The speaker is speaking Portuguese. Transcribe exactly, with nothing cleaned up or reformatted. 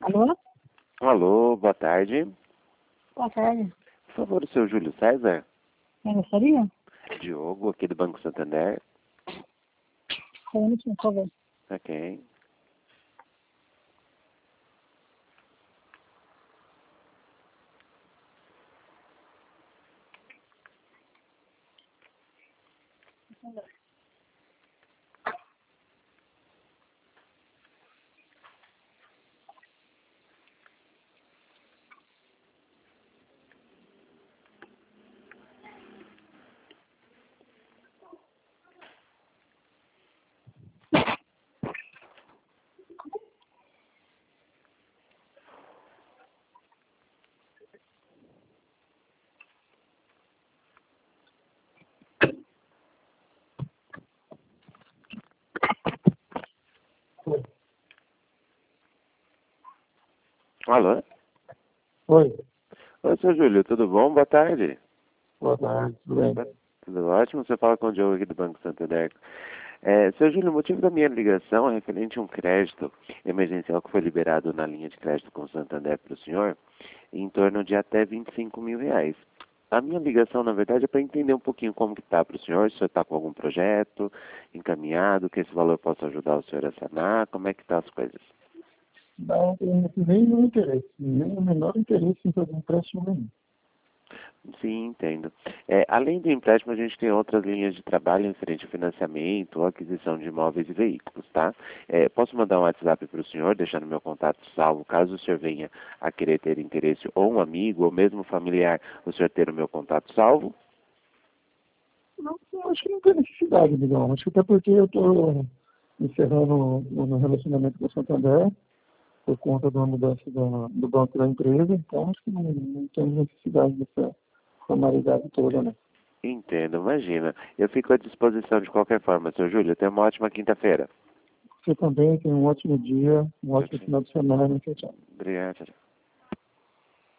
Alô? Alô, boa tarde. Boa tarde. Por favor, o seu Júlio César? Quem gostaria? Diogo, aqui do Banco Santander. Só um minutinho, por favor. Ok. Alô? Oi, Oi, seu Júlio, tudo bom? Boa tarde. boa tarde, tudo bem? Boa- Tudo ótimo? Você fala com o Diogo aqui do Banco Santander. É, seu Júlio, o motivo da minha ligação é referente a um crédito emergencial que foi liberado na linha de crédito com o Santander para o senhor, em torno de até vinte e cinco mil reais. A minha ligação, na verdade, é para entender um pouquinho como que está para o senhor, se o senhor está com algum projeto encaminhado, que esse valor possa ajudar o senhor a sanar, como é que estão as coisas? Não tenho nenhum interesse, nem o menor interesse em fazer empréstimo nenhum. Sim, entendo. É, além do empréstimo, a gente tem outras linhas de trabalho referente ao financiamento ou aquisição de imóveis e veículos, tá? É, posso mandar um WhatsApp para o senhor, deixando meu contato salvo, caso o senhor venha a querer ter interesse, ou um amigo, ou mesmo familiar, o senhor ter o meu contato salvo? Não, eu acho que não tem necessidade, Miguel. Acho que até porque eu estou encerrando o meu relacionamento com o Santander por conta da mudança da, do banco da empresa, então acho que não, não tem necessidade dessa formalidade toda, né? Entendo, imagina. Eu fico à disposição de qualquer forma, seu Júlio. Tenha uma ótima quinta-feira. Você também tem um ótimo dia, um Tchau, ótimo tchau. final de semana, tchau, tchau. Obrigado. Tchau, tchau.